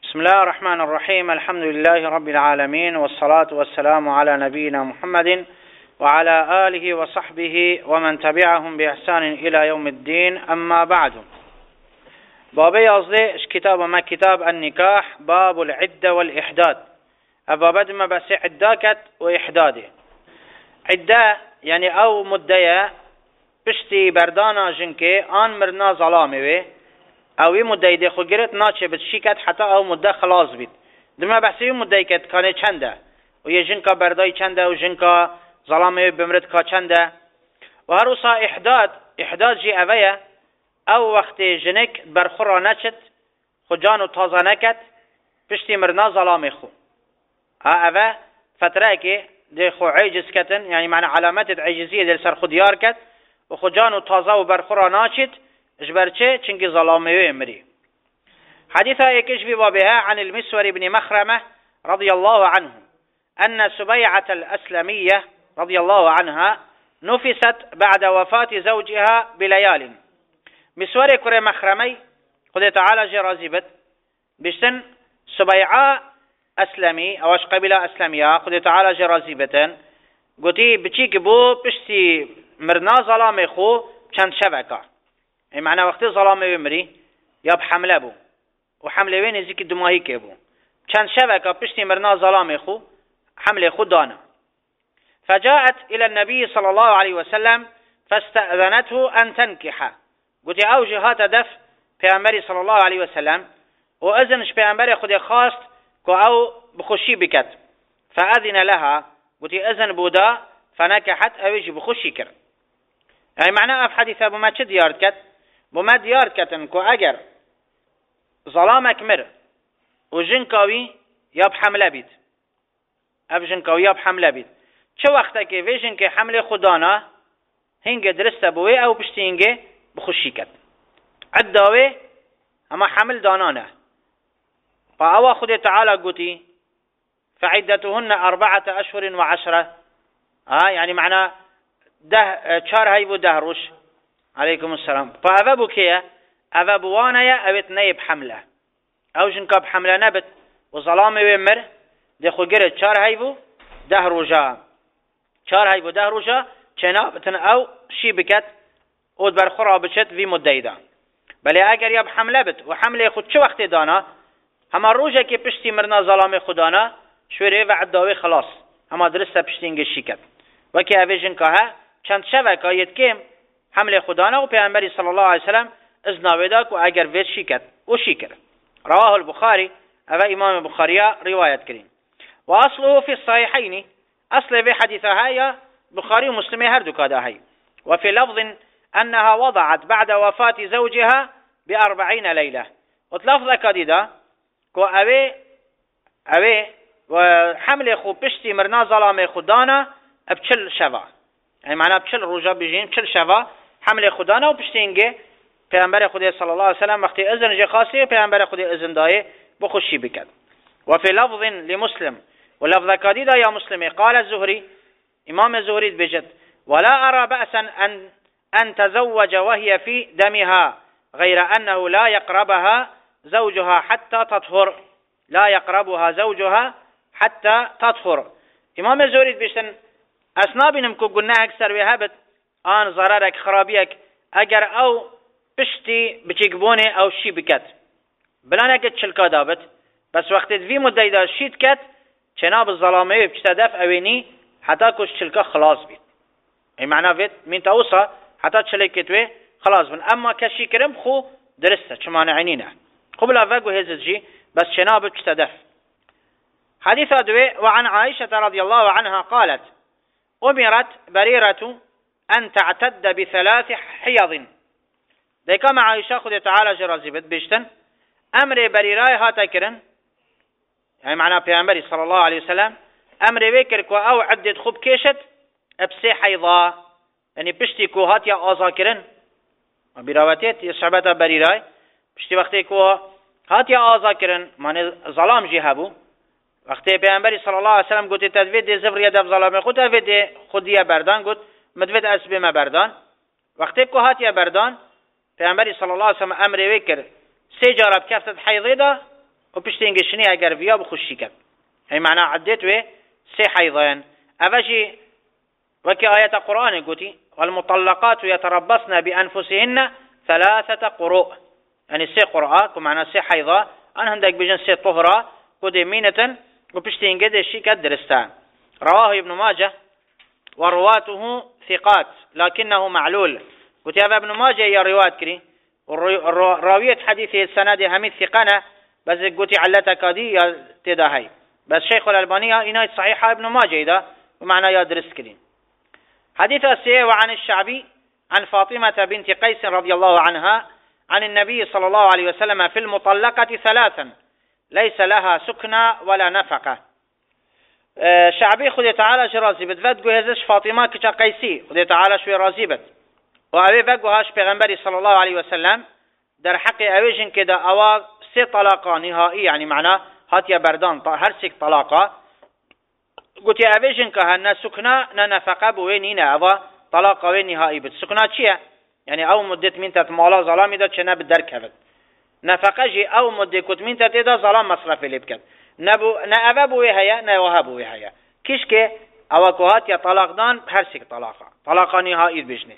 بسم الله الرحمن الرحيم. الحمد لله رب العالمين، والصلاة والسلام على نبينا محمد وعلى آله وصحبه ومن تبعهم بإحسان إلى يوم الدين. أما بعد، باب يازده كتاب ما كتاب النكاح، باب العدة والإحداد. باب ما بس عداكت وإحداده. عدة يعني أو مدية بشتي بردانا جنكي آن مرنا ظلامي اوی مدعی ده خو گرت ناچه بد شیکت حتی او مدعی خلاص بید. دم بحثی مدعی کت کانه چنده و یه جنکا بردای چنده و جنکا ظلامه بمرد کا چنده. و هر وصا احداد جی اویه او وقت جنک برخورا نچد خو جانو تازه نکد پشتی مرنا ظلامه خو اوه فتره که ده خو عجز کتن، یعنی معنی علامت عجزیه دل سر خود یار کد و خو جانو تازه و برخورا ناچد اجبرچه چنگی ظلامه امری. حديث يكشف بها عن المسور بن مخرمة رضي الله عنه أن سبيعة الأسلمية رضي الله عنها نفست بعد وفاة زوجها بليال. مسور كره مخرمي خد تعالى جرازبت بشتن سبيعة أسلمي أوش قبيلة أسلمية خد تعالى جرازبتن قلتي بچيك بو بشتي مرنا ظلامه خو چند شبكة، این معنی وقتی ظلامه بمری یا بحمله بو و حمله وین ازی که دماهی که بو چند شبکه پشتی مرنا ظلامه خو حمله خود دانا. فجاءت الى النبي صلى الله عليه وسلم فاستأذنته ان تنكحه. قلت او جهات دف پیامبری صلی الله علیه وسلم و اذنش پیامبر خود خواست که او بخوشی بکت. فاذن لها، قلت اذن بودا فنكحت اویج بخوشی کرد. يعني معناه اف حديث ابو ما چه دیار کت؟ بما دیار کتن که اگر ظلامک مر و جنکاوی یا بحمله بید، اف جنکاوی یا بحمله بید، چه وقتا که وی جنک حمله خدانا هنگ درسته بوی او پشتی هنگ بخوشی کت عداوی اما حمل دانانه. فا او خود تعالی قوتي فعدتهن 4 اشهر و 10. يعني معناه ده چار هاي و ده روش. عليكم السلام. فأذا بكيا أذا بوانيا أبت نيب حملة أو جنكا بحملة نبت وظلامي ومر دخو جرد چار هاي و ده روجا، چار هاي و ده روجا چنابتن أو شي بكت او برخورا بچت في مديدا. بلي اگر يا بحملة بت وحملة خود چه وقت دانا هما روجا كي پشتي مرنا ظلامي خدانا شوره و عداوي خلاص هما درسته پشتينگ شيكت وكي اوه جنكا ها چند شبکه یت کم حمله خدانا و پیامبری صلی الله علیه وسلم اذن ودا کو اگر ویت شیکت و شیکر. رواه البخاري، او امام بخاري روایت کرین. و اصله في الصحيحين، اصل به حدیثها یا بخاري و مسلم هر دو کاده هی. و في لفظ انها وضعت بعد وفاة زوجها ب40 ليله. و لفظ کدیدا کو اوه و حمله خو پشتی مرنا ظلام خدانا بچل شوا، يعني معناه بچل روجا بيجين بچل شوا حمل خدانا و پشتینگه پیامبر خدا صلی الله علیه و سلم وقتی اذن جه خاصی پیامبر خدا اذن دایه بخوشی بکد. و فی لفظ لمسلم، و لفظ کدیدا یا مسلم قال الزهري، امام الزهري بجد ولا ارى بأسا ان تزوج وهي في دمها غير انه لا يقربها زوجها حتى تطهر، لا يقربها زوجها حتى تطهر. امام الزهري بجد اسنا بینم که گناه اکثر و هبت آن ضررک خرابیک اگر او پشتی بچیک بونه او شی بکت بلانه که چلکا دابت بس وقتی دوی مدعی دا شید کت چناب الظلامه بچتا دف اوینی حتی کش چلکا خلاص بید. این معنی وید من تاوسا حتی چلکت وی خلاص بین. اما کشی کرم خو درسته چه مانعینی نه قبل افاقو هزت جی بس چناب بچتا دف. حديث دوي وعن عائشة رضي الله عنها قالت أمرت بريرة أن تعتد ب3 حيض. ديكا مع عائشة خد تعالى جرازبت بيشتن أمر بريراي هاتا كرن، يعني معناه پیامبری صلى الله عليه وسلم أمر بكر كو أو عدد خوب كيشت أبسي حيضا، يعني بشتي كو هاتيا آزا كرن براواتيت يصحبت بريراي بشتي وقتي كو هاتيا آزا كرن معنى ظلام جهبو وقتی پیامبری صلی الله علیه و سلم گفت تدوید زفر یاد ظلام خود تدوید خودیه بردان گفت مدوید اسب ما بردان. وقتی که هاتیه بردان پیامبری صلی الله علیه و سلم امر وکر 3 جرب کفتت حیضه دا و پشت اینگشنی اگر ویا بخوشی کرد این معنی عدت و سه حیضان اوجی وكي آية قرآن قلتي والمطلقات يتربصن بأنفسهن 3 قروء يعني 3 قراء كمعنى 3 حيضة أنا هندك بجن 3 طهرة قدي مينة وبشتين قد الشيء كدرستان رواه ابن ماجه ورواته ثقات لكنه معلول قلت هذا ابن ماجه يا رواية كري راوية حديث السند هميد ثقانة بس قلت علتك دي يا تداهي بس شيخ الألبانية إنها صحيحة ابن ماجه إذا ومعنى يا درس كري حديث السيء وعن الشعبي عن فاطمة بنت قيس رضي الله عنها عن النبي صلى الله عليه وسلم في المطلقة 3 ليس لها سكنى ولا نفقة. شعبي خذ تعالى شرازيبت فدقو هزش فاطمة كتا قيسي خذ تعالى شوي رازيبت وأبي فقوهاش پیغمبري صلى الله عليه وسلم در حق أويجن كده أوا 3 طلاقة نهائي يعني معناه هاتيا بردان هر 6 طلاقة قلت يا أبيجن كهنا سكنى نفقة بوينينا أوا طلاق وين نهائي بد سكنى چیه يعني او مدت من تت مالا ظلام دا چنه بدر كبد نفقه جي او مدت كت من تت دا ظلام مصرف لب كد نبو نه ابو هيا نه وهبو هيا كيش كه او كوهات يا طلاق دان هر 6 طلاقه نهائي بجنه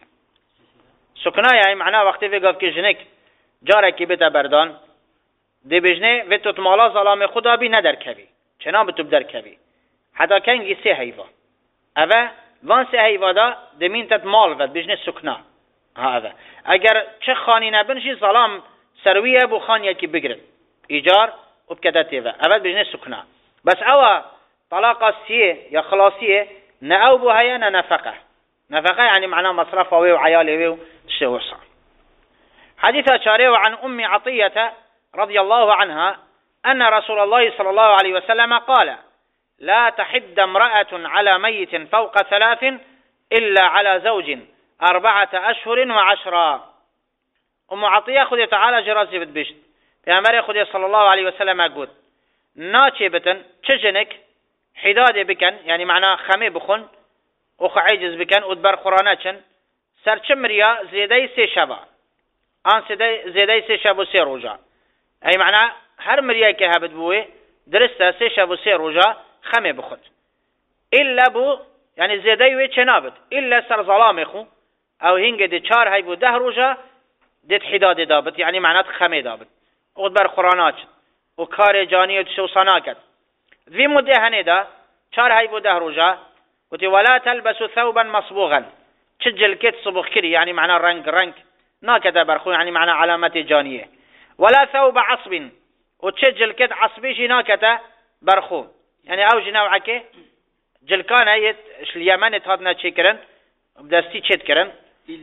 سكنى يعني معناه وقتی وگاف که جنک جاره کی بتا بردان دی بجنه و تت مالا ظلام خدا بي ندر كبي چنا بتو بدر كبي حتى كان 3 هيفا اوه وان 3 هيفا دا دمين تت مال ود بجنه سكنى هذا اگر چه خانی نبنشی ظلام سرویه بو خان یکی بگرد ایجار و بکدته و اول بجنه سکنه بس او طلاق سیه یا خلاصیه نه او بو هیا نه نفقه يعني معناه مصرف و عياله و شوصا. حديث شارع عن أم عطية رضي الله عنها أن رسول الله صلى الله عليه وسلم قال لا تحد امرأة على ميت فوق 3 إلا على زوج 4 أشهر و10. أم عطية خذ تعالى جراسي بتبشت بأمر خذ صلى الله عليه وسلم أقول ناتشبتن تجنك حداد بكن يعني معناه خمي بخن وخ عجز بكن ودبر قراناتشن سرچمريا زيداي 3 شبا آن زيداي 3 شب و 3 روزا أي معناه هر مريا كهبت بوه درسته 3 شب و 3 روزا خمي بخد إلا بو يعني زيداي وي چنابت إلا سر ظلام خو او هنگ ده 4 هاي بو 10 روزا دت حداد دابت يعني معنات خمي دابت ود بر قرانات و کار جانی و شوصانا کرد ذی مده هنه دا 4 هاي بو 10 روزا وتي ولا تلبس ثوبا مصبوغا تسجل كت صبغ كري يعني معناه رنگ ناكده برخو يعني معناه علامات جانيه ولا ثوب عصب وتسجل كت عصبي ناكده برخو يعني او جنوعك جلكان هي اليمن تهادنا تشكرن بدستي تشكرن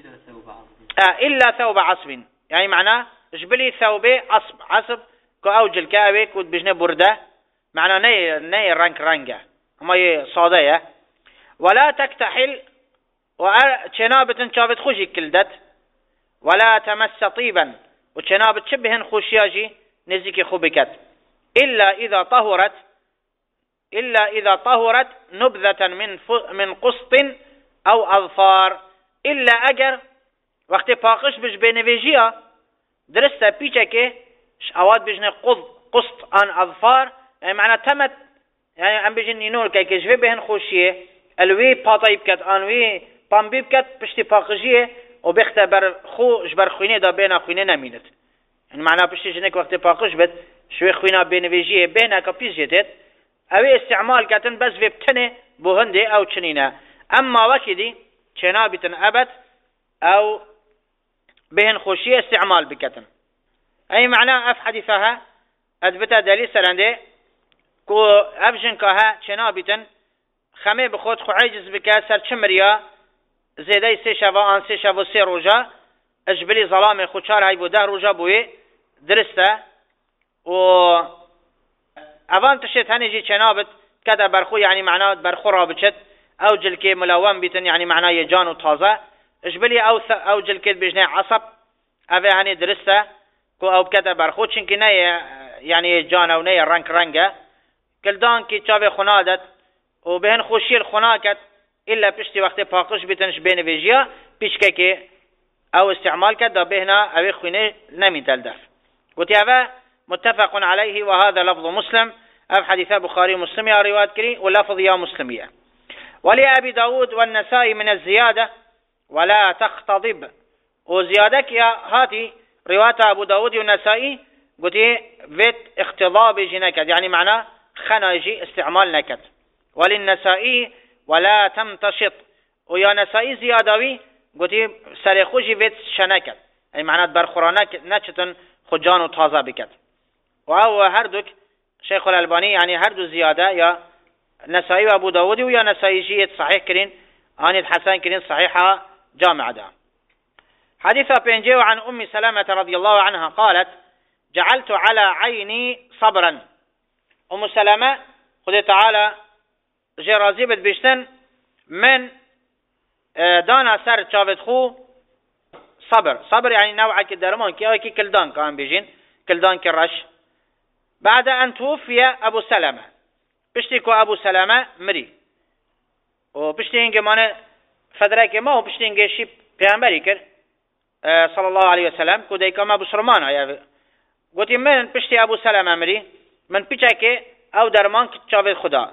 إلا ثوب عصب يعني معناه جبلي ثوبه عصب كأو جلكاوي كود بجنة بردة معناه ني رنجة هما صادية ولا تكتحل وشنابة شابت خوشي كلدت ولا تمس طيبا وشنابة شبهن خوشياجي نزيك خبكت إلا إذا طهرت نبذة من قسط أو أظفار إلا أجر وقتی پاکش بج بنویجیا درسته پیچه که اواد بجنه قسط آن اظفار يعني معنى تمت يعني ام بجن نینول که جوه بهن خوشیه الوی پاتایب کد آنوی پامبیب کد پشتی پاکشیه و بختبر خو جبر خوینه دا بین خوینه نمینت يعني معنى پشتی جنه که وقتی پاکش بد شوی خوینه بنویجیه بین که پیش جدید اوی استعمال کتن بس وبتنه بوهنده او چنینه اما وكدي چنابتن ابد او بهن خوشية استعمال بكتن أي معنى أف حديثها أثبت دليل سرنده كو أفجن كها چنابتن خمي بخود خو عجز بك سر چمريا زيداي 3 شبا آن 3 شبا 3 روجا اجبلي ظلام خو 4 هاي بو 10 روجا بوي درسته و اوان تشت هنجي چنابت كده برخو يعني معناه برخو رابچت او جلكي ملون بيتن يعني معناه يجان و تازه اجبلي او جلكت بجنه عصب اوه هني درسته كو او بكده برخو چنكي نه يعني جان او نه رنگه كلدان كي چاوه خنادت و بهن خوشي الخناكت الا پشتی وقت پاکش بيتنش بين ويجيا پیشکه که او استعمال کرد دا بهنا او خوینه نمی تلدف گوتی اوه متفق عليه وهذا لفظ مسلم. أف حديث بخاري مسلم يا رواية كري ولفظ يا مسلمية. ولأبي داود والنسائي من الزيادة ولا تختضب. وزيادك يا هاتي رواية أبو داود والنسائي قلت فيت اختضاب جنكت يعني معناه خناجي استعمال نكت. وللنسائي ولا تمتشط. ويا نسائي زيادوي قلت سرخوجي فيت شنكت أي معناه برخورانك نشتن خجان وتازه بكت. وهو هردك شيخ الألباني يعني هردو زيادة يا نسائي وأبو داود ويا نسائي جيت صحيح كرين آني الحسن كرين صحيحة جامعة دا. حديث بينجيو عن أم سلمة رضي الله عنها قالت جعلت على عيني صبرا. أم سلمة خذ تعالى جرازيبت بيشتن من دانا سر شافت خو صبر يعني نوعا كدرمان كي كلدان كان بيجين كلدان كرش. بعد أن توفي أبو سلمة بشتكو أبو سلمة مري وبشتين كمان فدرك ما هو بشتين شيء بيعمري كر صلى الله عليه وسلم كده كما أبو سلمان يا قلت من بشتي أبو سلمة مري من بيجاك أو درمان كتشافي خدا.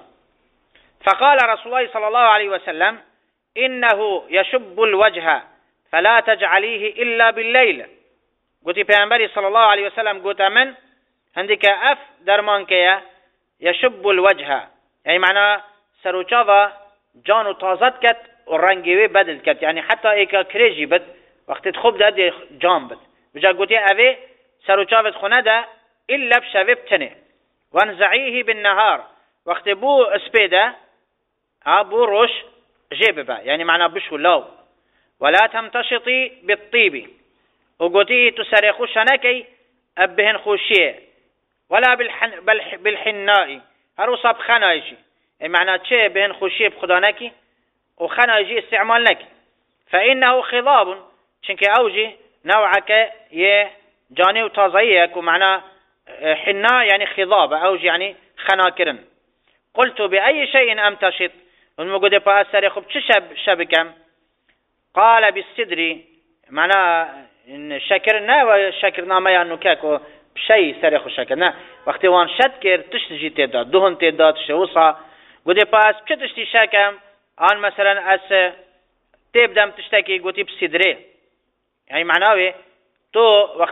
فقال رسول الله صلى الله عليه وسلم إنه يشب الوجه فلا تجعليه إلا بالليل. قلت بيعمري صلى الله عليه وسلم قلت من عندك أف درمان كيا يشب الوجه يعني معنى سروچاوا جانو تازت كت ورنگيوي بدل كت يعني حتى ايكا كريجي بد وقت تخوب ده جان بد بجا قوتي اوه سروچاوت خونه ده إلا بشوه بتنه وانزعيه بالنهار وقت بو اسبيده بو روش جيب با يعني معنى بشو لاو. ولا تمتشطي بالطيب وقوتي تسرخو شنكي أبهن خوشيه ولا بالحناء هروصا بخنايجي معنى تشي بهن خوشيه بخدانكي وخنايجي استعمالنكي فإنه خضاب شنك أوجي نوعك يه جاني وتازيك ومعنى حناء يعني خضاب أوجي يعني خناكرن. قلت بأي شيء أمتشط ونمقود بأسر خب شبكم قال بالصدر معنى شكرنا وشكرنا ما ينكاكو بشيء سرخ شكرنا وقت وان شكر تشتجي تداد دهن تداد شوصا قد باس بشتشتي شكم آن مثلا أس تبدأ تشتكي قد بصدره يعني معناه تو وقت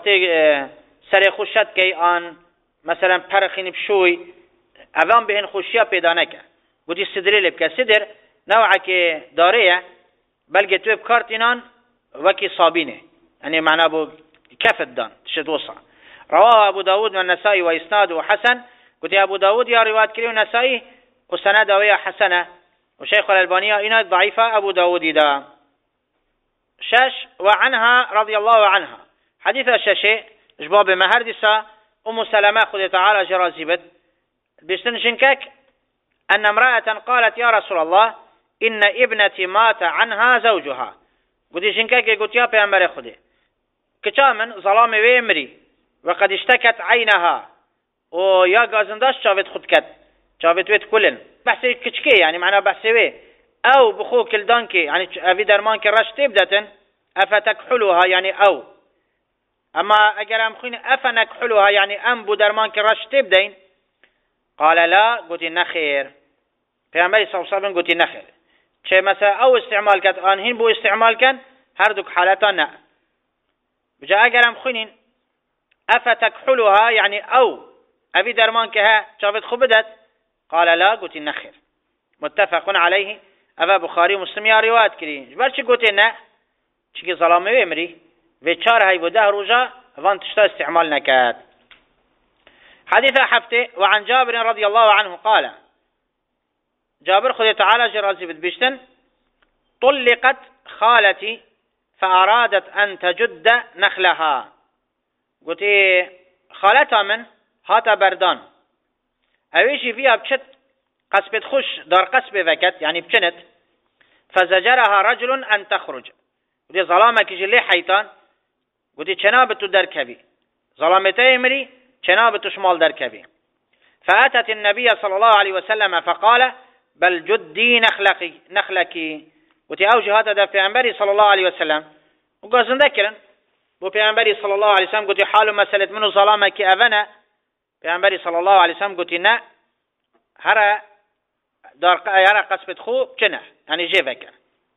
سرخ شكي آن مثلا پرخين بشوي اوان بهن خوشيا پیدا نکه قد صدره لبكا صدر نوعك داريه بلکه تو بكارتينان وكي صابينه يعني معناه بو كفت دان تشتوصا. رواه أبو داود والنسائي وإسناده حسن. قلت أبو داود يا رواية كريم النسائي وسنده ويا حسنة وشيخ الألبانية إنه ضعيفة أبو داود دا. شش وعنها رضي الله عنها حديث الشاشي جباب مهردسة أم سلمة خذ تعالى جرازيبت بستنشنكك أن امرأة قالت يا رسول الله إن ابنتي مات عنها زوجها. قلت شنكك قلت يا بيامبر خذي كتامن ظلام ويمري وقد اشتكت عينها ويا غازنداش شافت خدكت شافت ويت كلن بحثي كشكي يعني معناه بحثي وي او بخو كلدانكي يعني افي درمانكي رش تبدتن افتكحلها يعني او اما اگر ام خوين افنكحلها يعني ام بو درمانكي رش تبدين قال لا قلت نخير پیامبر صلی الله علیه و سلم قلت نخير چه مثلا او استعمال كت انهن بو استعمال كان هردوك حالتا نه بجا اگر ام خوين افتكحلها يعني او ابي درمان كها شافت خبدت قال لا قلت نخير. متفق عليه ابا بخاري مسلم يا رواية كرين جبرش قلت نه چكي ظلامي ويمري في چار هاي وده رجا وان تشتا استعمال نكات. حديث حفته وعن جابر رضي الله عنه قال جابر خذ تعالى جرازي بتبشتن طلقت خالتي فأرادت أن تجد نخلها. قلت خالتها من هاتا بردان اويشي فيها بشت قصبت خوش دار قصبه وكت يعني بشنت فزجرها رجل أن تخرج. قلت ظلامك جلي حيطان قلت چنابتو دركبي ظلامتي مري چنابتو شمال دركبي. فأتت النبي صلى الله عليه وسلم فقال بل جدي نخلك. قلت اوجي هذا ده في انبري صلى الله عليه وسلم وقازن ذكرا بو پیامبری صلی الله علیه و سلم گوتی حال مسئله منو ظلامه که اونا پیامبری صلی الله علیه وسلم گوتی نه هر قسمت خو بچنه يعني جيبك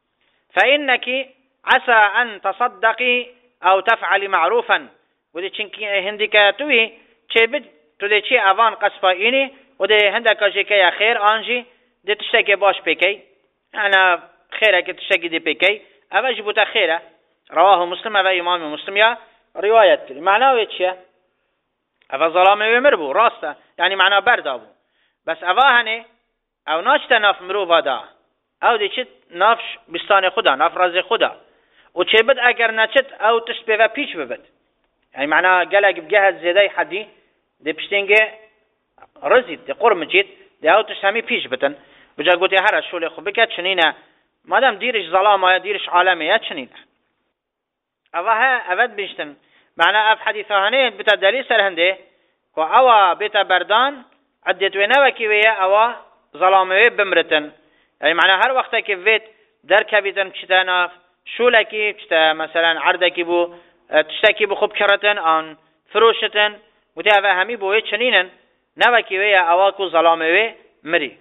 فإنك عسى أن تصدقي أو تفعلي معروفا ودي چنكي هندك توي چه بد تودي چه اوان قصفا اینی ودي هندك جيكي خير آنجي دي تشتكي باش بكي أنا خيرك تشتكي دي بكي أفا جبوتا خيره رواه مسلم أفا إمام مسلم يا رواية كلي معناه ويتشي أفا ظلامي ومربو راسته يعني معناه بردابو بس أفا هني او ناشته ناف مروفا دا او دی چت نافش بستان خدا ناف راز خدا و چه بد اگر نچت او تشت و پیش ببد يعني معناه قالك بجهز زيداي حدي دي بشتنجه رزيد دي قرم جيت دي او تشت همي پیش بتن بجا قلت هر شغل خو بكت شنينه مادام ديرش ظلامه يا ديرش عالمه يا شنينه اوها ابد بيشتن معناه اف حديثه بتا دليل سر هنده كو او بتا بردان عدت ونوكي ويا او ظلامه بمرتن يعني معناه هر وقت که وید در کبیدن چتا ناف شولکی چتا مثلا عردکی بو تشتکی بو خوب کرتن آن فروشتن وتی اوه همی بوی چنینن نوکی وی اواکو ظلامه وی مری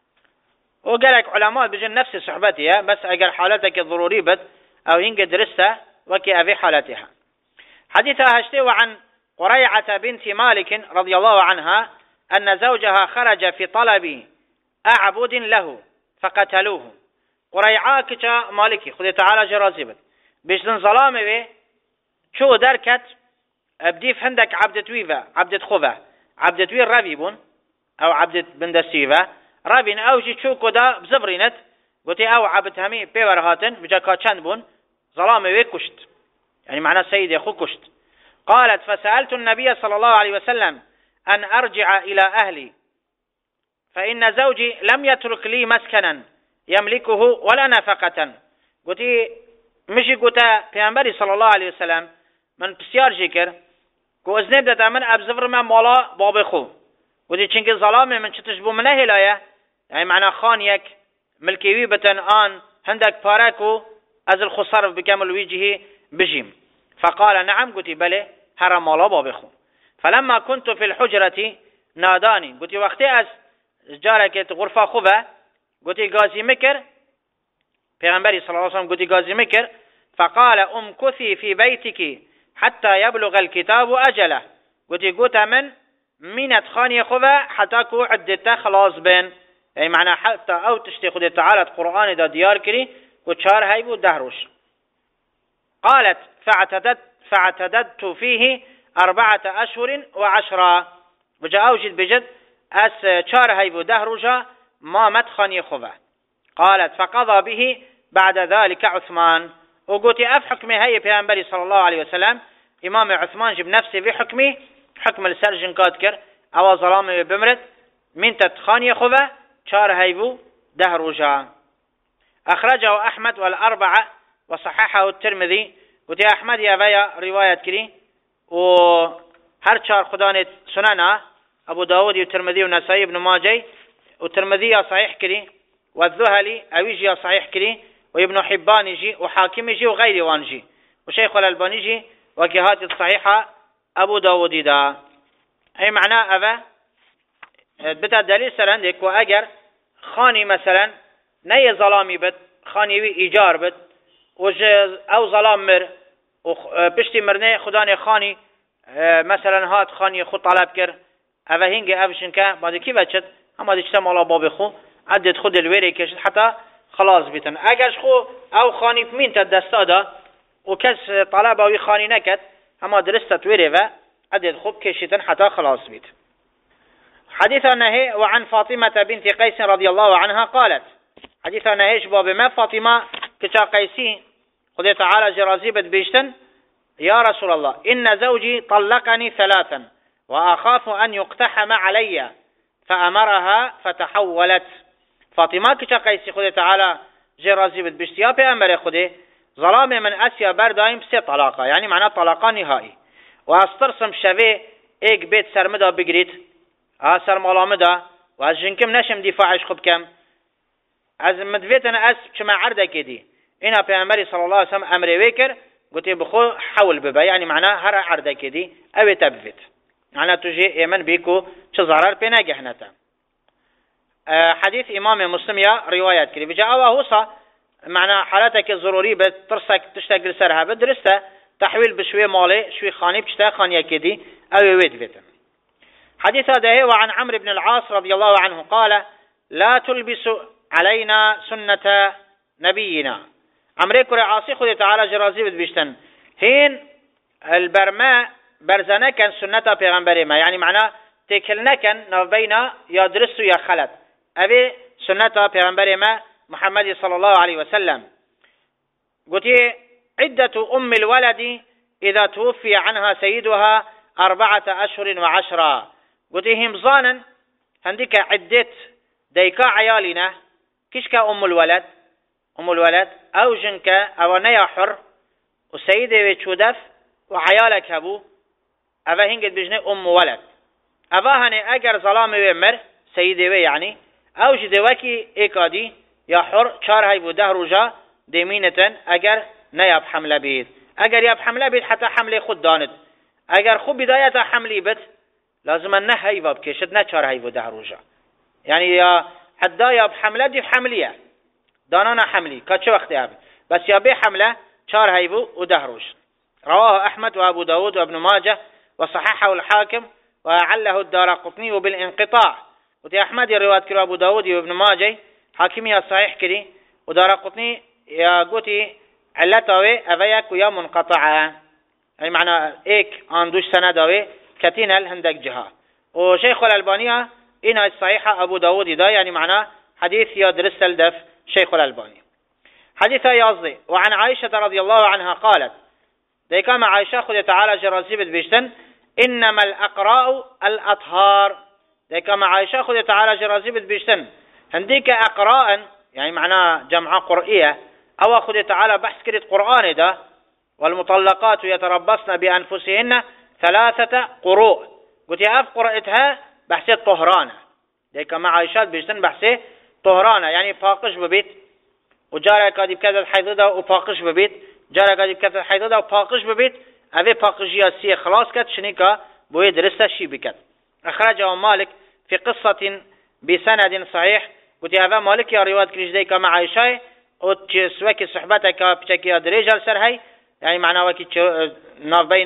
و گرک علماء بجن نفس صحبتها بس اگر حالتك ضروري بد او هنگ درسته وكي اوه حالتها حديثها هشته وعن قريعة بنت مالك رضي الله عنها أن زوجها خرج في طلب أعبد له فقتلوه قريعة كتا مالكي خذ تعالى جرازبت بيشتن ظلامه بي شو دركت بديف عندك عبدت ويفا عبدت خوفا عبدت وير رابيبون أو عبدت بندسيفا رابين أو جي شو كدا بزفرينت قلتي أو عبد همي بيورهاتن بجا كاتشان بون ظلامه بي كشت يعني معناه سيدي أخو كشت قالت فسألت النبي صلى الله عليه وسلم أن أرجع إلى أهلي فإن زوجي لم يترك لي مسكنا يملكه ولا نفقة قلت مشي قلت پیامبری صلى الله عليه وسلم من بسيار جيكر قو ازنب داتا من ابزفر من مولا باب خو قلت چنك ظلامه من چتشبو منه هلايا يعني معنى خانيك ملكيوي بتن آن هندك باراكو از الخصرف بكامل ويجهي بجيم فقال نعم قلت بله هر مولا باب خو فلما كنت في الحجرة ناداني قلت وقتي از جارك غرفة خوبة قلت غازي مكر پیغمبري صلى الله عليه وسلم قلت غازي مكر فقال امكثي في بيتك حتى يبلغ الكتاب أجله قلت من مينت خاني خوبة حتى كو عدتا خلاص بين يعني معنى حتى او تشتي خده تعالى القرآن دا ديار كري قلت شهر هيبو دهروش قالت فاعتددت فيه 4 أشهر و10 وجاء أوجد بجد أس شهر هيبو دهروجا ما مدخني خوبة قالت فقضى به بعد ذلك عثمان وقلت أف حكمي هي پیغمبري صلى الله عليه وسلم إمام عثمان جب نفسي بحكمي حكم السرجن قادكر أو ظلامي بمرد من تدخاني خوبة شهر هيبو دهروجا أخرجه أحمد والأربعة وصححه الترمذي قلت أحمد يا بيا رواية كري وهر شهر خدانة سننا أبو داود والترمذي والنسائي بن ماجه والترمذي صحيح كري والذهلي أويجي صحيح كري وابن حبان يجي وحاكم يجي وغيري وانجي وشيخ الألباني يجي وكهات الصحيحة أبو داود دا أي معناه أبا بتا دليل سرندك وأجر خاني مثلا ني ظلامي بد خاني إيجار بد أو ظلام مر وبشتي مرني خداني خاني مثلا هات خاني خود طلب كر أبا هنجي أبشن كا بعد كيف أشد أما دي شتم على باب خو عدت خد الوري كشت حتى خلاص بيتن أجرش خو أو خاني بمين تدستادا وكس طلب أو خاني نكت أما درست وري و عدت خب كشتن حتى خلاص بيت حديث النهي وعن فاطمة بنت قيس رضي الله عنها قالت حديث النهي باب ما فاطمة كتا قيسي خذ تعالى جرازيبت بيشتن يا رسول الله إن زوجي طلقني 3 وأخاف أن يقتحم علي فأمرها فتحولت فاطمة كتا قيسي خذ تعالى جرازيبت بيشت يا بأمر خذ ظلام من أسيا بردائم 3 طلاقة يعني معناه طلاقة نهائي وأسترسم شوي ايك بيت سرمدا بقريت سر ملامدا وأز جنكم نشم دفاعش خب كم از مدفيتنا أس كما عردك دي إنا بأمري صلى الله عليه وسلم أمري ويكر قلت بخو حول ببا يعني معناه هر عردك دي أو تبفت يعني تجي ايمن بيكو تزرر بينا جهنتا. حديث امام مسلم يا روايات كلي بجاء وهوصا معنى حالتك الضروري بترسك تشتغل سرها بدرسته تحويل بشوي مالي شوي خاني بشتا خانيه كدي او ويد فيتن. حديث هذا وعن عمرو بن العاص رضي الله عنه قال لا تلبس علينا سنة نبينا. عمرو كره عاصي خذ تعالى جرازي بيشتن هين البرماء برزنا كان سنة پیغمبر ما يعني معناه تكلنا كان نبينا يا درس يا خلط ابي سنة پیغمبر ما محمد صلى الله عليه وسلم. قلت عدة أم الولد إذا توفي عنها سيدها 4 أشهر و10. قلت هم ظانا هنديك عدة ديكا عيالنا كشكا أم الولد أو جنكا أو نيا حر وسيدة وشودف وعيالك هبو أفا هنجد بجنة أم ولد أفا هني أجر ظلامي ومر سيدة يعني أو جدوكي إيكادي يا حر 4 هاي بده رجا ديمينة أجر نياب حملة بيد أجر ياب حملة بيد حتى حملة خود دانت أجر خو بداية حملي بيد لازم أن هاي باب كشد نا 4 هاي بده رجا يعني يا حدا ياب حملة دي حملية دانانا حملي كاتش وقت ياب بس يا بي حملة 4 هاي بو ودهروج. رواه أحمد وأبو داود وابن ماجه وصححه الحاكم وعله الدارقطني بالانقطاع. وتي أحمد رواية كرو أبو داود وابن ماجه حاكم يا صحيح كري ودارقطني يا قوتي علتاوي أفيك ويا منقطعة يعني معنى إيك عندوش سنداوي كتين الهندك جهة. وشيخ الألبانية إن الصحيحة أبو داود دا يعني معنى حديث يا درس الدف شيخ الألباني. حديث يازي وعن عائشة رضي الله عنها قالت ديكا مع عائشة خذ تعالى جرازيبت بيشتن إنما الأقراء الأطهار. ديكا مع عائشة خذ تعالى جرازيبت بيشتن هنديك أقراء يعني معناه جمع قرئية أو خذ تعالى بحث كريت قرآن ده والمطلقات يتربصن بأنفسهن 3 قروء. قلت يا أف قرأتها بحثي طهرانة ديكا مع عائشة بيشتن بحثي طهرانة يعني فاقش ببيت وجارة كادي بكذا حيض ده وفاقش ببيت جارة كادي بكذا حيض ده وفاقش ببيت أبي فاقشية سي خلاص كت شنيكا بوي درسة شي بكت. أخرجه مالك في قصة بسند صحيح. قلت هذا مالك يا رواية كريش ديكا مع عائشة وتسوكي صحبتك بشكي دريجة لسرهي يعني معناه وكي ناف بين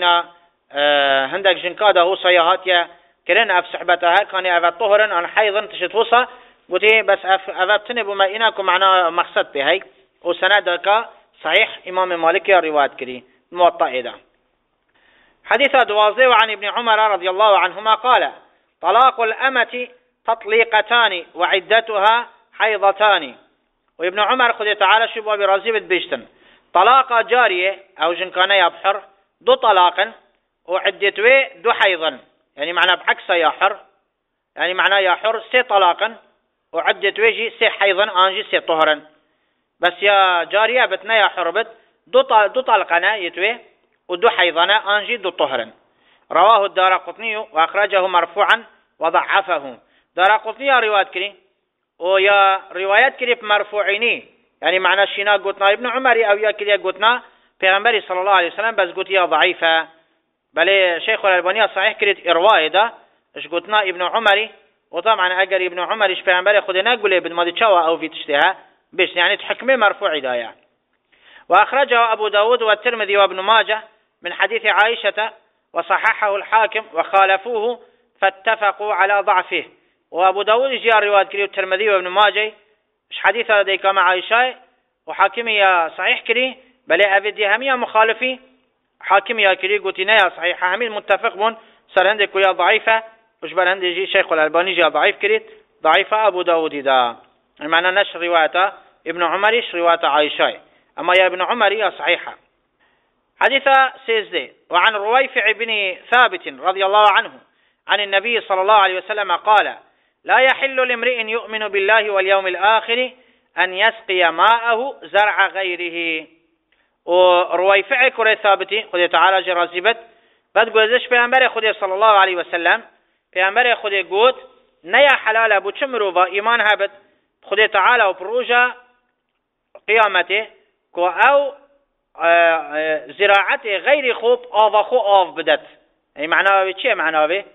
هندك جنكا ده هو صياهات كرن أف صحبتها كان أف طهرا عن حيضا تشتوصا. قلت بس أفبتني بما إناكم معنا مقصد بهاي وسندك صحيح إمام مالك يا رواية كري موطأ إذا. حديث دوازي وعن ابن عمر رضي الله عنهما قال طلاق الأمة تطليقتان وعدتها حيضتان. وابن عمر خذ تعالى شبه برازيبة بيشتن طلاق جارية أو جنكان يبحر 2 طلاقا وعدتوه 2 حيضا يعني معنى بعكس يا حر يعني معنى يا حر 6 طلاقا وعدتوه جي 6 حيضا أنجي 6 طهرا. بس يا جارية بتنا يا حربت 2 طلقنا يتوه و2 حيضنا أنجي 2 طهرا. رواه الدارقطني وأخرجه مرفوعا وضعفه. دارقطني روايات كري ويا روايات كري مرفوعيني يعني معنى الشنا قلتنا ابن عمر أو يا كري قلتنا پیغمبر صلى الله عليه وسلم بس قلت يا ضعيفة بل شيخ الألباني صحيح كريت إرواء ده اش قلتنا ابن عمر. وطبعا أجر ابن عمر اش پیغمبر خدنا قوله بد ما تشوا أو في تشتها بس يعني تحكمه مرفوع ده يعني. وأخرجه أبو داود والترمذي وابن ماجه من حديث عائشة وصححه الحاكم وخالفوه فاتفقوا على ضعفه. وأبو داود جاء رواية كري والترمذي وابن ماجه مش حديث لديك مع عائشة وحاكمية صحيح كري بل أبدي همية مخالفي حاكمية كري قلتنا صحيحة همين متفق بون سر عندك ويا ضعيفة وش بل عندي جي شيخ الألباني جاء ضعيف كريت ضعيفة أبو داود دا المعنى نشر رواية ابن عمرش رواية عائشة أما يا ابن عمر يا صحيحة. حديث سيزدي وعن رويفع بن ثابت رضي الله عنه عن النبي صلى الله عليه وسلم قال لا يحل لامرئ يؤمن بالله واليوم الآخر أن يسقي ماءه زرع غيره. ورويفع كري ثابتي خذ تعالى جرازبت بعد قوزش بيامبر خذ صلى الله عليه وسلم بيامبر خذ قوت نيا حلال أبو تشمرو إيمان هابت خذ تعالى وبروجا قيامته كو أو زراعته غير خوب آف خو آف بدت. يعني معناه بشيء معناه به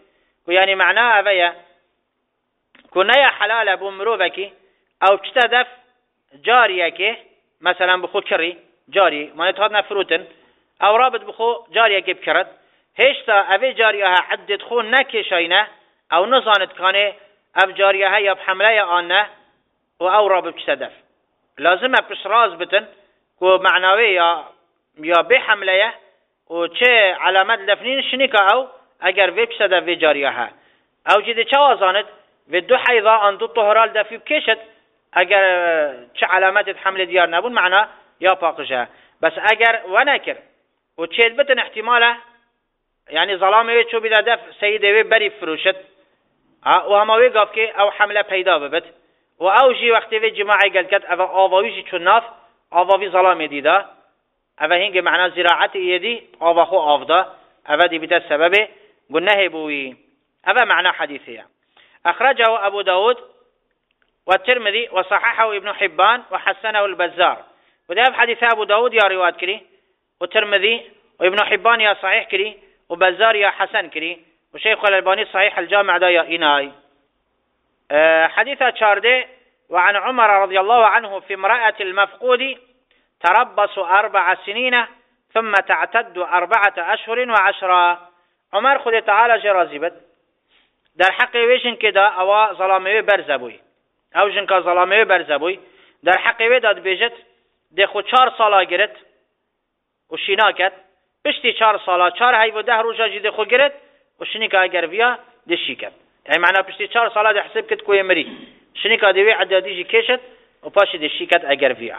که یعنی معنا اوه که نه حلال بو مروفکی او چتا دف جاریه که مثلا بخو کری جاری مانه تهاد نفروتن او رابط بخو جاریه که بکرد هشتا اوه جاریه ها عدد خو نکشاینه او نزاند کانه او جاریه ها یا بحمله آنه و او رابط چتا دف لازمه پش راز بتن که معناوی یا به حمله و چه علامت دفنین شنیکا او اگر وی چتا دف وی جاریه ها او جده چه وازاند و دو حیضا آن دو طهرال دفی بکشد اگر چه علامت حمل دیار نبون معنا یا پاقشه بس اگر و نکر و چید بتن احتماله یعنی ظلامه چو بیده دف سیده وی بری فروشد و هماوی گفت که او حمله پیدا ببت و او جی وقتی وی جماعی گل کد او آواویجی چون ناف آواوی ظلامه دیده او هنگ معنا زراعت ایدی آواخو آفده او دی بیده سبب گنه بوی او معنا حدیثیه أخرجه أبو داود والترمذي وصححه ابن حبان وحسنه البزار وده حديث أبو داود يا رواد كري والترمذي وابن حبان يا صحيح كري وبزار يا حسن كري وشيخ الألباني صحيح الجامع دا يا إناي حديث شارده وعن عمر رضي الله عنه في امرأة المفقود تربص 4 سنين ثم تعتد 4 أشهر و10 عمر خود تعالى جرازبت در حق ویشن که دا او ظلامه برزه بوی او جن که ظلامه برزه بوی در حق وی داد بیجت ده خود 4 ساله گرد و شینا کد پشتی 4 ساله 4 هی و 10 روزا جی ده خود گرد و شنی که اگر ویا ده شی کد یعنی معنا پشتی 4 ساله ده حساب کد کوی مری شنی که دوی عدادی جی کشد و پاشی ده شی کد اگر ویا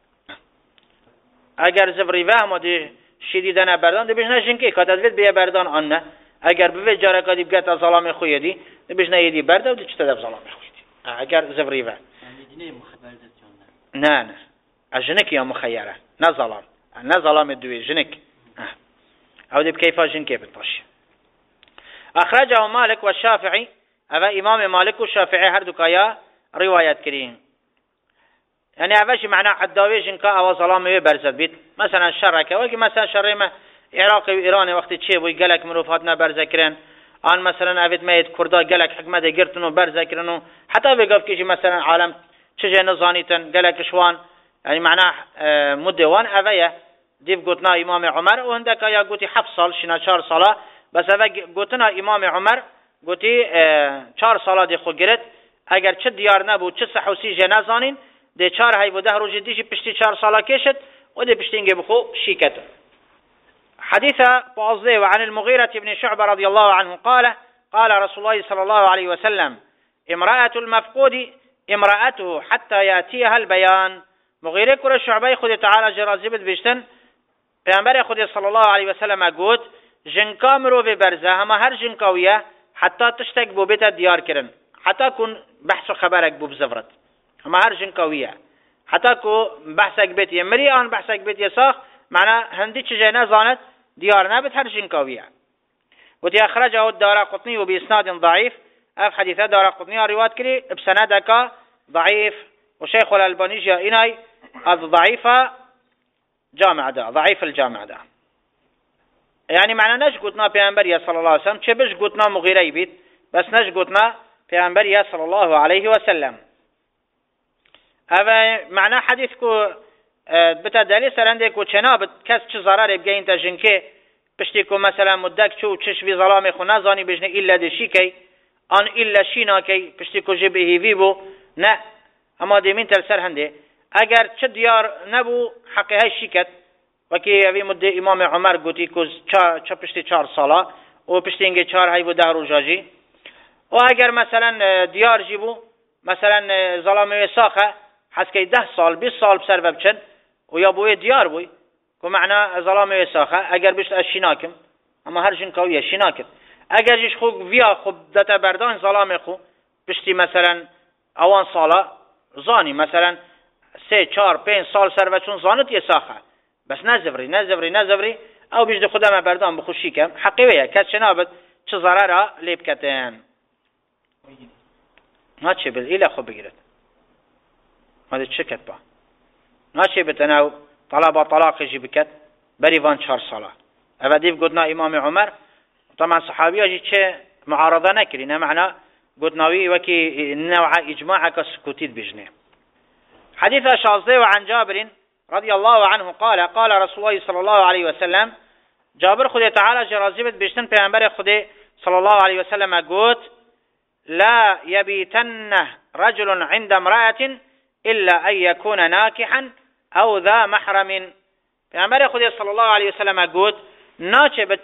اگر زفری وهم و ده شیدی دنه بردان ده بیشنه جنکی که تدوید بیا بردان آنه اگر به جاره کدی بگت از ظلام خویدی بجنه یدی برده و دی چطور ظلام خویدی اگر زفری و نه جنک یا مخیره نه ظلام دوی جنک او دی بکیفا جنکی بتباشی اخرجه مالك والشافعي او امام مالك والشافعي هر دکایا روایت کرین یعنی اوش معنا عداوی جنکا او ظلام برزد بید مثلا شرکه وکی مثلا شرمه عراق و ایران وقتی چه بوی گلک مروفات نبرزه کرن آن مثلا اوید مید کردا گلک حکمت گرتن و برزه کرن و حتی بگفت که مثلا عالم چجه نزانیتن گلک شوان یعنی معنا مدوان اویه دیو گوتنا امام عمر و هندکا یا گوتی 7 سال شنا 4 ساله بس اوه گوتنا امام عمر گوتی 4 ساله دی خود گرد اگر چه دیار نبود چه صحوسی جه نزانین دی 4 هی و 10 روز دیشی پشتی 4 ساله کشد و دی پشتی اینگه بخو شیکت حديث بازده وعن المغيرة بن شعبة رضي الله عنه قال رسول الله صلى الله عليه وسلم امرأة المفقود امرأته حتى يأتيها البيان مغيرة كرة شعبة خود تعالى جرازبت بيشتن پیامبر خود صلى الله عليه وسلم قوت جنكا مرو ببرزه هما هر جنكاوية حتى تشتك بو بيتا ديار كرن حتى كون بحث خبرك بو بزفرت هما هر جنكاوية حتى كو بحثك بيت يمري آن بحثك بيت يساخ معنى هندي چجه نزانت ديار نابت هر جنكاوية وتي أخرجه الدارقطني وبإسناد ضعيف اف حديثة دارقطني روايات كلي بسندك ضعيف وشيخ الألباني جاء إناي الضعيفة جامع ده ضعيف الجامع ده يعني معنى نش قلتنا پیامبر صلى الله عليه وسلم چه بش قلتنا مغيري بيت بس نش قلتنا پیامبر صلى الله عليه وسلم هذا معنى حديث كو بتا دلیل سرنده کو چناب کس چه ضرر بگین تا جنکه پشتی کو مثلا مدک چو چش بی ظلام خو نزانی بجنه الا دشی کی آن الا شینا کی پشتی کو جبه هیوی بو نه اما دیمین تر سرهنده اگر چه دیار نبو حقی های شیکت وکی اوی مده امام عمر گوتی کو چه پشتی 4 ساله و پشتی اینگه 4 های بو 10 روزاجی و اگر مثلا دیار جی بو مثلا ظلام ساخه حسکی 10 سال 20 سال بسر بچن و یا بوی دیار بوی که معنا ظلام ساخه اگر بشت اشیناکم اما هر جن کویه شیناکم اگر جش خو ویا خو دتا بردان ظلام خو بشتی مثلا اوان ساله زانی مثلا 3 4 5 سال سر بچون زانت یه ساخه بس نزوری او بجد خودم بردان بخوشی کم حقیقیه کس شنابت چه ضرره لیب کتن ما چه بل ایلا خو بگیرد هذا چه کت با ناشي بتناو طلاق يجي بكت بريفان 4 ساله ابديف قلنا امام عمر طبعا صحابيه جي چه معارضة نكرنا معنى قلت ناوي وكي نوع إجماع كسكوتيت بجنه. حديث شاذ عن جابر رضي الله عنه قال قال رسول الله صلى الله عليه وسلم جابر خدي تعالى جرازبت بجتن پیغمبر خدي صلى الله عليه وسلم قلت لا يبيتن رجل عند امرأة إلا أن يكون ناكحا أو ذا محرم. پیغمبر خدي صلى الله عليه وسلم قلت ناچه بچ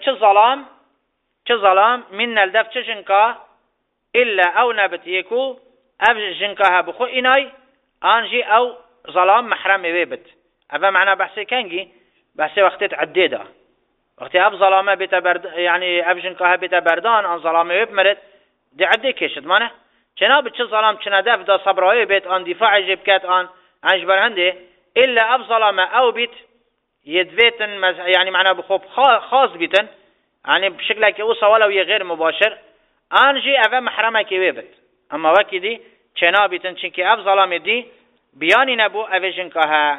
ظلام من الدف چشنكا إلا أو نبت يكو أف جنكها بخو إناي آنجي أو ظلام محرم ويبت. أفا معنا بحثي كنجي بحثي وقتت عديدا وقتی اب ظلامه بیت برد یعنی اب جنکاه بیت بردان آن ظلامه بیت مرد دی عدی کشد مانه جناب چه ظلام چه ندف دا صبرای بیت آن دفاع جب کت آن عنج برهنده الا اب ظلامه او بیت يدفيتن يعني معناه بخوب خاص بيتن يعني بشكل كي اوصى ولو غير مباشر انجي افا محرمه كي ويبت اما وكي دي چنا بيتن چنكي اف ظلام دي بياني نبو افا جنكها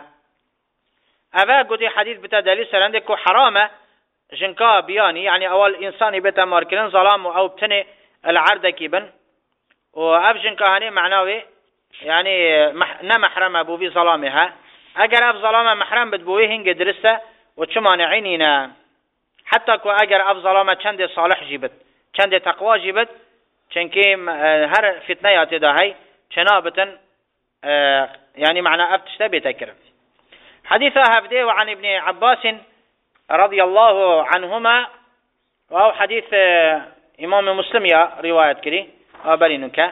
افا قدي حديث بتا دليل سرنده كو حرامه جنكا بياني يعني اول انسان بتا ماركلن ظلام او بتني العرض كيبن واف جنكهاني معناوي يعني نمحرمه بو في ظلامها اگر اف ظلامه محرم بد بوی هنگ درسته و چه مانعینینا حتی که اگر اف ظلامه چند صالح جیبت چند تقوا جیبت چنکه هر فتنه یاتی داهی چنابتن يعني معنى افتشته بتكر حديث هفده وعن ابن عباس رضي الله عنهما وهو حديث امام مسلم يا رواية كري وبرينك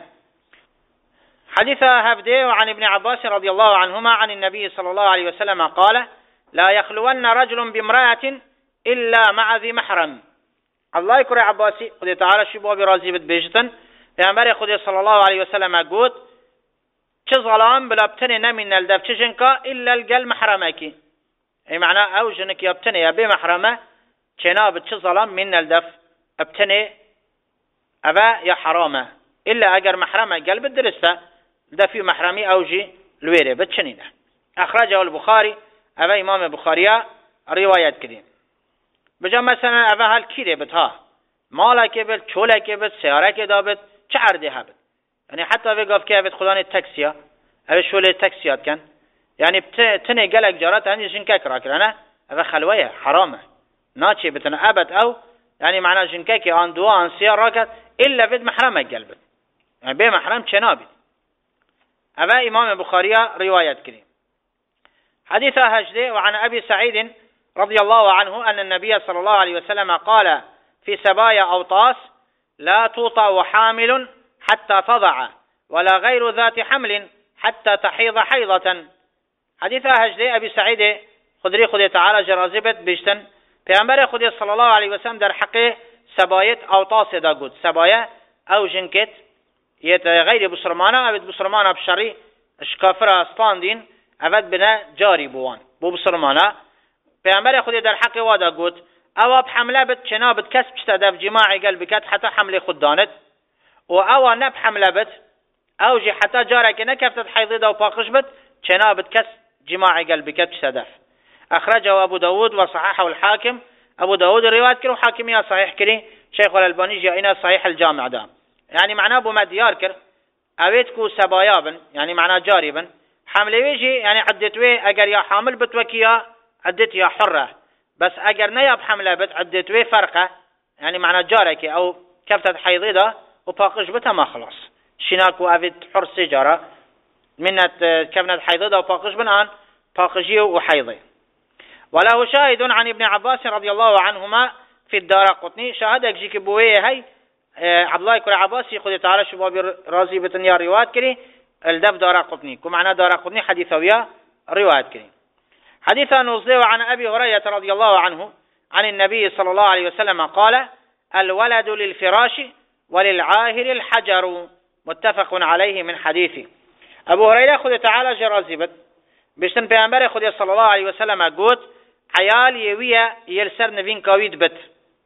حديث هفده وعن ابن عباس رضي الله عنهما عن النبي صلى الله عليه وسلم قال لا يخلون رجل بامرأة إلا مع ذي محرم. الله يكري عباسي خذ تعالى شبه برازي بتبيجتن پیامبر خدا صلى الله عليه وسلم قلت چه ظلام بلا بتني نمن الدف چجنكا إلا القل محرمك أي معنى أو جنك يبتني يا بمحرمة جناب چه ظلام من الدف ابتني أبا يا حرامة إلا أجر محرمة قلب الدرسة ده في محرمي أوجي الويرة بتشنينه أخرجه البخاري أبا إمام البخاري روايات كريم بجا مثلا أبا هالكيرة بتها مالك بل چولك بل سيارك دابت چه عرضه هبت يعني حتى في قف كيفت خداني التاكسيا أبا شولي التاكسيات كان يعني تني قلق جارات هني جنكاك راكرانا أبا خلوية حرامة ناتشي بتنا أبت أو يعني معناه جنكاكي آن دوا آن سيار راكت إلا فيد محرمة قلبت يعني بي محرم چنابت أبا إمام البخاري روايات كريم حديث هجده وعن أبي سعيد رضي الله عنه أن النبي صلى الله عليه وسلم قال في سبايا أوطاس لا توطأ حامل حتى تضع ولا غير ذات حمل حتى تحيض حيضة. حديث هجده أبي سعيد خدري تعالى جرازبت بيشتن پیامبر خدا صلى الله عليه وسلم در حق سبايت أوطاس دا قد سبايا أو جنكت يت غير بسرمانه أبد بسرمانه بشري شكافر استاندين أبد بنا جاري بوان بو بسرمانه پیامبر خدا در حق وادا قد او بحمله بد چنا بد کسب چتدف جماعي قلبكت حتى حمله خود دانت و او نب حمله بد او جي حتى جارك نكفتت حيضي دا و باقش بد چنا بد كسب جماعي قلبكت چتدف. اخرجه ابو داود وصححه الحاكم ابو داود الروايات كرو حاكمية صحيح كري شيخ الألباني جاءنا صحيح الجامع دا يعني معناه بو مديار كر اويتكو سبايابن يعني معناه جاربن حمله ويجي يعني عدتوه اگر يا حامل بتوكيا عدت يا حرة بس اگر نياب حمله بت عدتوه فرقه يعني معناه جارك او كفتت حيضي دا وباقش بتها ما خلاص شناكو افيد حر سجارة منت كفنت حيضي دا وباقش بنان باقشي وحيضي. وله شاهد عن ابن عباس رضي الله عنهما في الدارقطني شاهدك جيك بويه هاي عبد الله يكون عباسي خذ تعالى شباب رازي بتنيا روايات كري الدف دارقطني كمعنى دارقطني حديثوية روايات كري. حديث نوزله عن أبي هريرة رضي الله عنه عن النبي صلى الله عليه وسلم قال الولد للفراش وللعاهر الحجر متفق عليه من حديثه. أبو هريرة خذ تعالى جرازبت بيشتن پیامبر خدا صلى الله عليه وسلم قلت عيال يويا يلسر نفين كاويد بت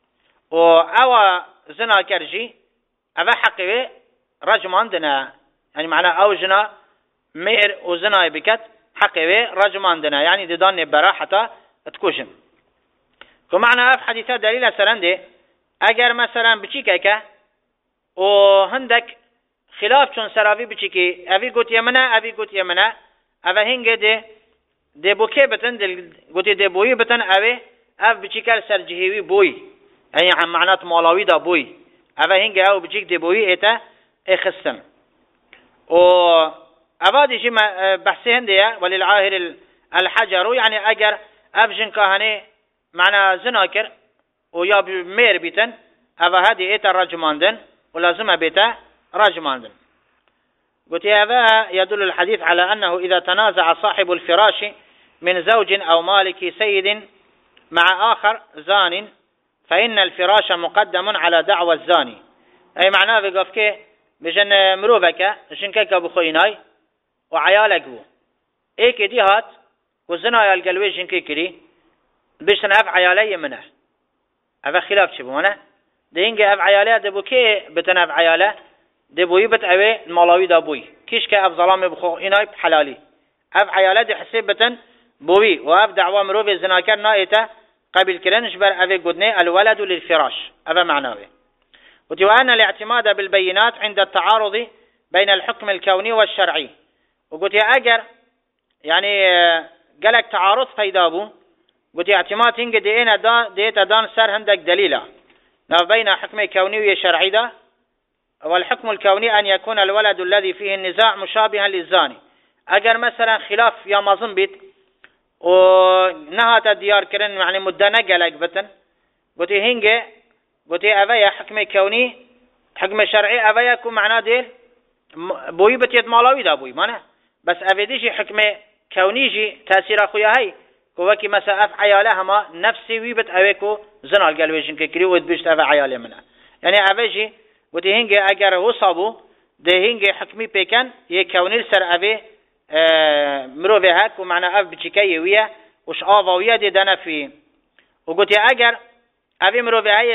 او زنا كرجي افا حقه رجمان دنا يعني معناه او جنا مير وزنا بكت حقه رجمان دنا يعني ددان برا حتى تكوشن كمعنى اف حديثه دليل سرنده اگر مثلا بچيكه وهندك خلاف چون سراوی بچکی اوی گوتی منه اوی گوتی منه اوه هنگه ده بوکه بتن گوتی ده بویی بتن اوه اف بچیکل سر جهوی بوی یعنی عن معنات مالاوی دا بوی اوه هنگه او بچیک ده بویی ایتا اخستن و اوه دیشی بحثی هنده وللعاهر الحجر يعني اگر افجن كهنه معنى زناكر ويا مير بيتن هذا هذه ايتا رجماندن ولازم بيتا رجماندن قلت هذا يدل الحديث على انه اذا تنازع صاحب الفراش من زوج او مالك سيد مع اخر زان فان الفراش مقدم على دعوى الزاني اي معناه بقفكه بجن مروبك شنكك بخويناي وعيالك بو ايك دي هات وزنا القلوي جنكي كري بيشن اف عيالي منه اف خلاف شبو منه دينجي اف عيالي دبو كي بتن اف عياله دبو يبت اوي المالاوي دابوي كيش كي اف ظلام بخو اناي بحلالي اف عياله دي حسب بتن بوي واف دعوه مروي زناكر نايته قبل كرنش بر اف قدني الولد للفراش اف معناه وتوان الاعتماد بالبينات عند التعارض بين الحكم الكوني والشرعي وقلت يا اجر يعني قالك تعارض فيدابو قلت اعتماد هنگ ديتا دان سر هندك دليلا بين حكم كوني وشرعي ده والحكم الكوني أن يكون الولد الذي فيه النزاع مشابها للزاني اگر مثلا خلاف يا مظن بيت ونهات الديار كرن يعني مدانة قالك بتن قلت هنگ قلت أبايا حكم كوني حكم شرعي أبايا كون معناه ديل بوي بتيت مالاوي دا بوي مانه بس أبديشي حكم كونيجي تأثير أخويا هاي كوكي مسا أف عياله هما نفسي ويبت أويكو زنال قلبيشن كري ودبشت أف عياله منها يعني أبيجي ودي هنجي أجر وصابو ده هنجي حكمي بيكن يكوني سر أبي مروفي هاك ومعنى أف بتشكي ويا وش آفاوية دي دنا في وقلت أجر أبي مروفي هاي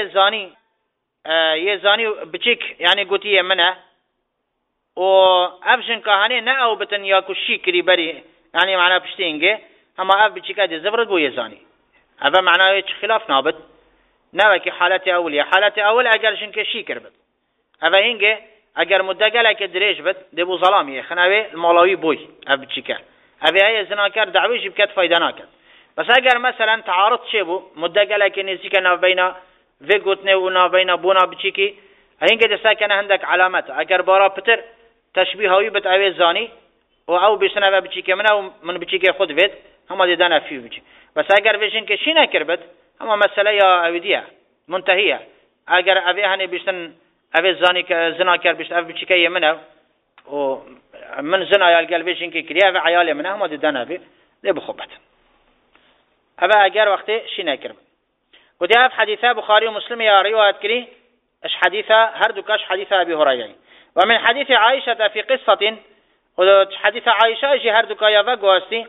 يزاني بتشك يعني قلت منها وأفجن كهاني نأو بتن ياكو شيكري بري يعني معناه بشتينجي اما اف بچيكا دي زبرد بو يزاني هذا معناه هيك خلاف نابت نوكي حالتي اوليه حالتي اول اگر شنك شيكر بد هذا هنگه اگر مدقلك دريج بد دي بو ظلامي خناوي المالاوي بوي اف بچيكا هذا هي زناكر دعويش بكت فايده ناكد بس اگر مثلا تعارض شيبو مدقلك نزيك نا بين فيغوتني ونا بين بونا بچيكي هنگه دسا كان عندك علامات اگر بارا بتر تشبيهاوي بتاوي زاني او بيشنا بچيكه من بچيكه خود فيد هما دي دانا فيه بچي بس اگر بيشن که شي نكربت هما مساله يا اوديه منتهيه اگر ابي هني بيشن ابي زنا كر بيشت ابي بچيكه يمنه و من زنا يا القلب بيشن که كريا في عيال منه هما دي دانا في دي بخبط ابا اگر وقت شي نكرب قد في حديث بخاري ومسلم يا روايه كري اش حديثه هر دوكاش حديث ابي هريره ومن حديث عائشه في قصه حديث عائشه جي هر دوكا يا وغوستي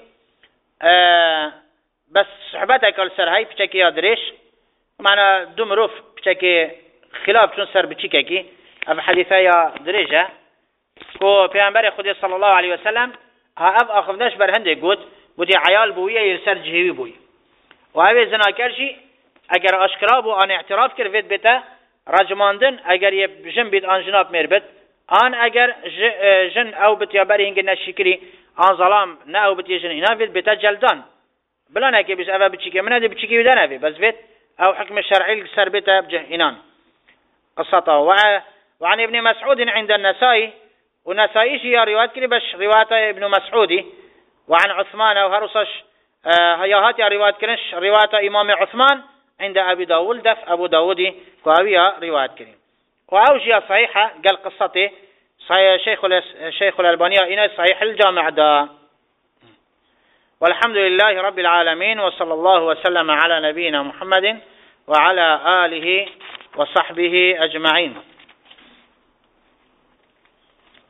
بس صحبتك السر هاي بچكي يادريش معنى دو مروف بچكي خلاف چون سر بچكي كي اف حديثة يا دريجة كو پیغمبر خودی صلى الله عليه وسلم ها اف اخفناش بر هنده قد بودي عيال بوية يرسر جهوي بوي و اوه زناکر جي اگر اشکرابو آن اعتراف کر وید بتا رجماندن اگر یه جن بید آن جناب میر بید آن اگر جن او بت یا بری هنگ نشکری آن ظلام نه او بت جن اینا وید بتا جلدان بلا نه که بیش اوه بچی که منه دی بچی که ویدن اوه بس وید او حكم الشرعي سر بتا بجهنان قصته وعن ابن مسعود عند النسائي والنسائي شيء روايات كلي بش رواية ابن مسعود وعن عثمان وهرصش هياهات روايات كلش رواية إمام عثمان عند أبي داود دف أبو داود كوابيها روايات كلي وأوجه صحيحة قال قصته شيخ الألباني إن صحيح الجامع دا. والحمد لله رب العالمين وصلى الله وسلم على نبينا محمد وعلى آله وصحبه أجمعين.